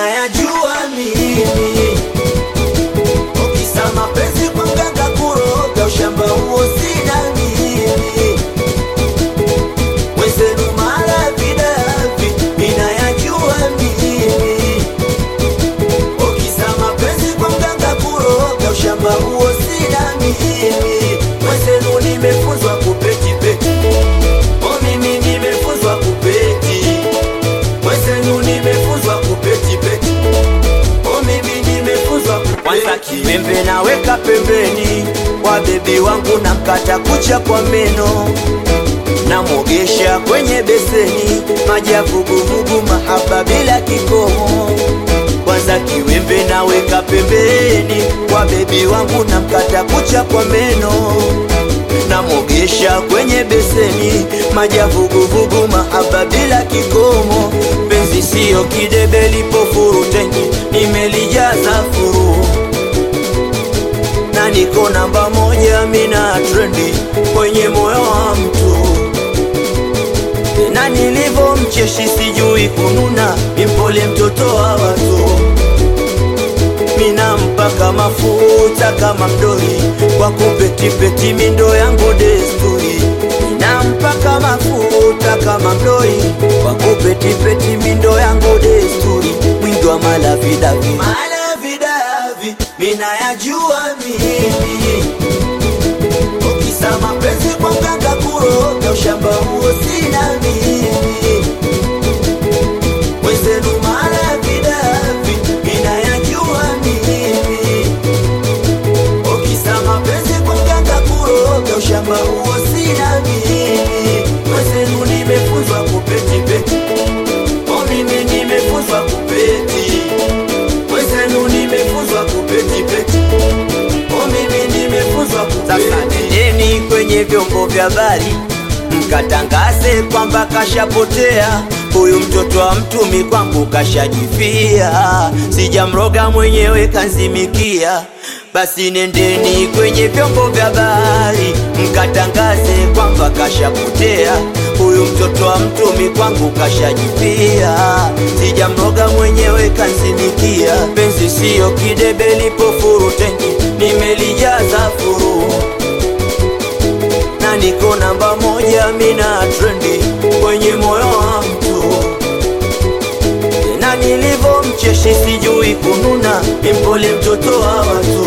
minayajua mimi. Ukisa mapenzi kwa mganga kuroga, ushamba huo sina mimi. Wezenu mara vidavi, minayajua mimi. Ukisa mapenzi kwa mganga kuroga, ushamba huo sina mimi. Wezenu nimefunzwa kupeti peti, o mimi nimefunzwa kupeti. Wezenu nimefunzwa kupeti peti, o mimi nimefunzwa kupeti. Kwanza kiwembe naweka pembeni, kwa bebi wangu na mkata kucha kwa meno, na mogesha kwenye beseni, maji ya vuguvugu, mahaba bila kikomo. Kwanza kiwembe naweka pembeni, kwa bebi wangu na mkata kucha kwa meno, na mogesha kwenye beseni, maji ya vuguvugu, mahaba bila kikomo. Penzi sio kidebe lipo furuteni, nimelijaza furu, na niko namba moja mina trendi kwenye moyo wa mtu. Na nilivo mcheshi sijui kununa, mpole mtoto wa watu, mina mpaka mafuta kama mdori, kwa kupeti peti mindo yangu desturi. Mina mpaka mafuta kama mdori, kwa kupeti peti mindo yangu desturi. Mwingi wa malavidavi, malavidavi, minayajua mimi. Ukisa mapenzi kwa mganga kuroga, ushamba huo sina mimi. Wezenu malavidavi, minayajua mimi. Ukisa mapenzi kwa mganga kuroga, ushamba huo sina mimi. Wezenu nimefunzwa kupeti peti, o mimi nimefunzwa kupeti. Wezenu nimefunzwa kupeti peti, o mimi nimefunzwa kupeti. Sasa nendeni kwenye vyombo vya habari, mkatangaze kwamba kashapotea huyu mtoto wa mtumi, kwangu kashajifia. Sijamroga mwenyewe kanzimikia. Basi nendeni kwenye vyombo vya habari, mkatangaze kwamba kashapotea huyu mtoto wa mtumi, kwangu kashajifia. Sijamroga mwenyewe kanzimikia. Penzi sio kidebe lipo furuteni, nimelijaza furu, na niko namba moja mina trendi kwenye moyo wa mtu. Na nilivo mcheshi sijui kununa, mpole mtoto wa watu,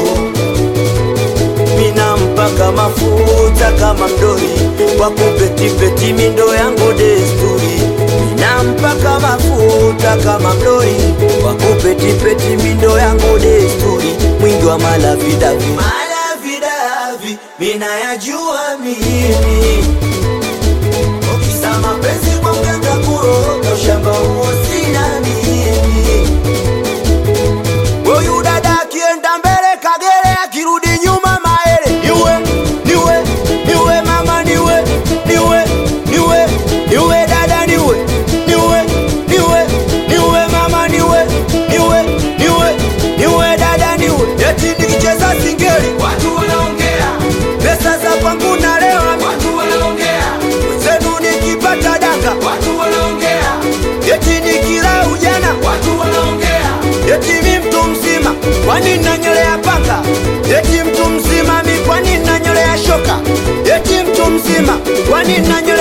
mina mpaka mafuta kama mdori, kwa kupeti peti mindo yangu desturi. Mina mpaka mafuta kama mdori, kwa kupeti peti mindo yangu desturi. Mwingi wa malavidavi, malavidavi, minayajua mimi. Ukisa mapenzi kwa mganga kuroga, ushamba huo sina mimi. Huyu dada akienda mbele kagere, akirudi nyuma maele. Niwe mama, niwe dada, niwe mama, niwe dada, eti nikicheza singeli Watu wanaongea, pesa za pangu na lewa, watu wanaongea, zenu nikipata danga, watu wanaongea, eti nikila ujana, watu wanaongea, eti mi mtu mzima kwani nanyolea panga, eti mtu mzima mi kwani nanyolea shoka, eti mtu mzima kwani nanyolea